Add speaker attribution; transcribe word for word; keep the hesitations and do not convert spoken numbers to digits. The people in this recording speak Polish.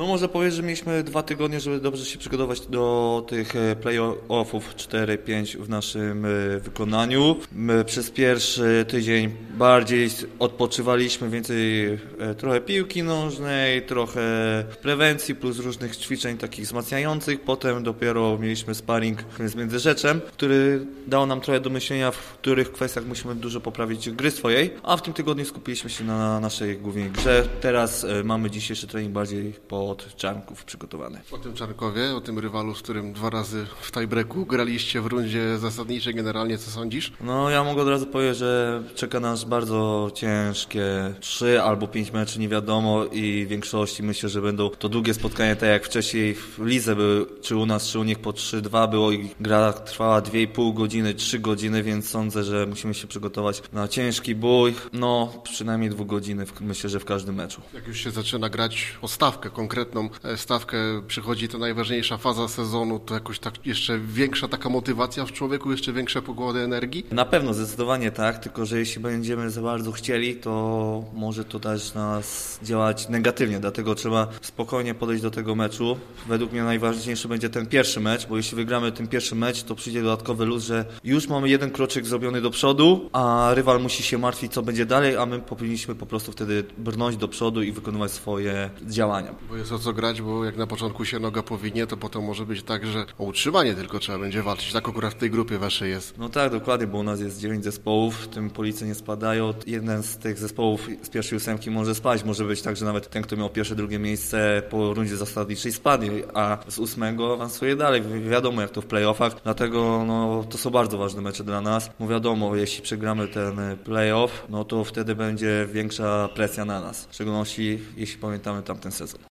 Speaker 1: No można powiedzieć, że mieliśmy dwa tygodnie, żeby dobrze się przygotować do tych play-offów cztery pięć w naszym wykonaniu. My przez pierwszy tydzień bardziej odpoczywaliśmy, więcej trochę piłki nożnej, trochę prewencji plus różnych ćwiczeń takich wzmacniających. Potem dopiero mieliśmy sparring z Międzyrzeczem, który dał nam trochę do myślenia, w których kwestiach musimy dużo poprawić gry swojej, a w tym tygodniu skupiliśmy się na naszej głównej grze. Teraz mamy dzisiejszy trening bardziej pod Czarnków przygotowany.
Speaker 2: O tym Czarnkowie, o tym rywalu, z którym dwa razy w tiebreaku graliście w rundzie zasadniczej, generalnie co sądzisz?
Speaker 1: No ja mogę od razu powiedzieć, że czeka nas bardzo ciężkie trzy albo pięć meczy, nie wiadomo, i w większości myślę, że będą to długie spotkania, tak jak wcześniej w lidze były, czy u nas, czy u nich po trzy dwa było i gra trwała dwie i pół godziny, trzy godziny, więc sądzę, że musimy się przygotować na ciężki bój, no przynajmniej dwóch godzin, myślę, że w każdym meczu.
Speaker 2: Jak już się zaczyna grać o stawkę, konkretną stawkę, przychodzi ta najważniejsza faza sezonu, to jakoś tak jeszcze większa taka motywacja w człowieku, jeszcze większe pokłady energii?
Speaker 1: Na pewno, zdecydowanie tak, tylko że jeśli będziemy za bardzo chcieli, to może to też nas działać negatywnie, dlatego trzeba spokojnie podejść do tego meczu. Według mnie najważniejszy będzie ten pierwszy mecz, bo jeśli wygramy ten pierwszy mecz, to przyjdzie dodatkowy luz, że już mamy jeden kroczek zrobiony do przodu, a rywal musi się martwić, co będzie dalej, a my powinniśmy po prostu wtedy brnąć do przodu i wykonywać swoje działania.
Speaker 2: Bo jest o co grać, bo jak na początku się noga powinie, to potem może być tak, że o utrzymanie tylko trzeba będzie walczyć. Tak akurat w tej grupie waszej jest.
Speaker 1: No tak, dokładnie, bo u nas jest dziewięć zespołów, w tym Police nie spadają. Jeden z tych zespołów z pierwszej ósemki może spaść. Może być tak, że nawet ten, kto miał pierwsze, drugie miejsce po rundzie zasadniczej spadnie, a z ósmego awansuje dalej. Wiadomo, jak to w playoffach, dlatego no, to są bardzo ważne mecze dla nas. Bo wiadomo, jeśli przegramy ten playoff, no to wtedy będzie większa presja na nas. W szczególności, jeśli pamiętamy tamten sezon.